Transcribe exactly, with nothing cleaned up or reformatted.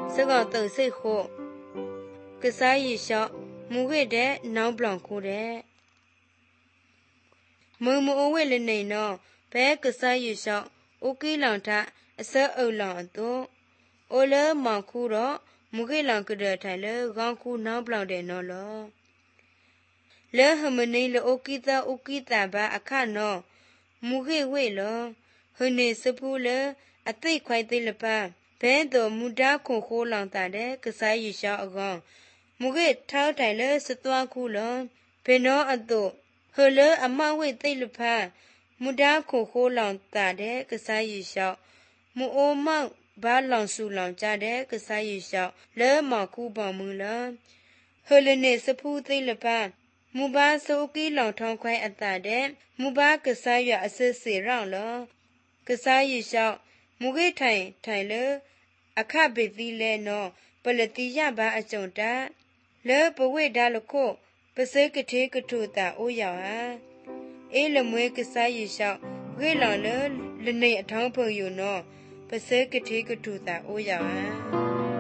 စကောတုတ်စိတ်ခို့ကစားရရှော့မူခဲ့တဲ့နောက်ပလောင်ခိုးတဲ့မုံမအိုဝဲလနေနော်ဘဲကစားရရှော့အိုကီလောင်ထအစအုပ်လောင်အတူအိုလဲမောင်ခုတော့မူခဲ့လောင်ကတဲ့ထိုင်လဲခေါင်းခုနောက်ပလောင်တဲ့နော်လောလဲဟမနေလအိုကီတာအိုကီတာဘာအခါနော်မူခဲ့ဝဲလောဟနေစပူလဲအသိခွိုက်သိလပဘဲတော့မူတာခုခိုးလောင်တာတဲ့ကစားရရှော့အကောင်မူခဲ့ထောက်ထိုင်လဲစသွားခုလောဘယ်နော်အတူဟလဲအမဝဲသိလပမူတာခုခိုးလောင်တာတဲ့ကစားရရှော့မူအိုမောက်ဘာလောင်စုလောင်ကြတဲ့ကစားရရှော့လဲမောင်ခုပေါမူလားဟလဲနေစဖူးသိလပမူဘာဆိုကီလောင်ထောင်းခွိုင်းအတာတဲ့မူဘာကစားရအစစ်စီရောင်းလောကစားရရှော့မူခဲ့ထိုင်ထိုင်လဲအခဘေသီလဲနော်ပလတိယဘာအကြုံတာလဲပဝေဒါလခုပစေကတိကထုတာအိုယောဟာအေးလမွေကစားရရှော့ဝေလောင်လဲလနေအထောင်းဖုံယူနော်ပစေကတိကထုတာအိုယောဟာ